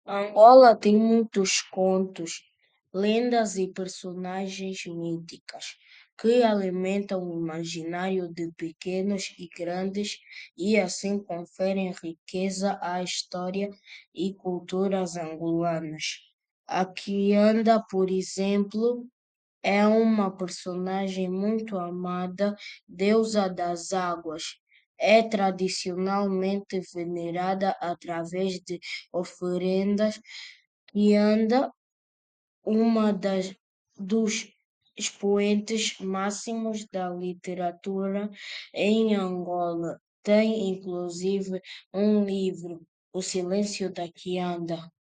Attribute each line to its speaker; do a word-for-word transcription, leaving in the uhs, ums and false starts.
Speaker 1: Angola tem muitos contos, lendas e personagens míticas que alimentam o imaginário de pequenos e grandes e assim conferem riqueza à história e culturas angolanas. A Kianda, por exemplo, é uma personagem muito amada, deusa das águas. É tradicionalmente venerada através de oferendas e anda uma das dos expoentes máximos da literatura em Angola. Tem inclusive um livro, O Silêncio da Quianda.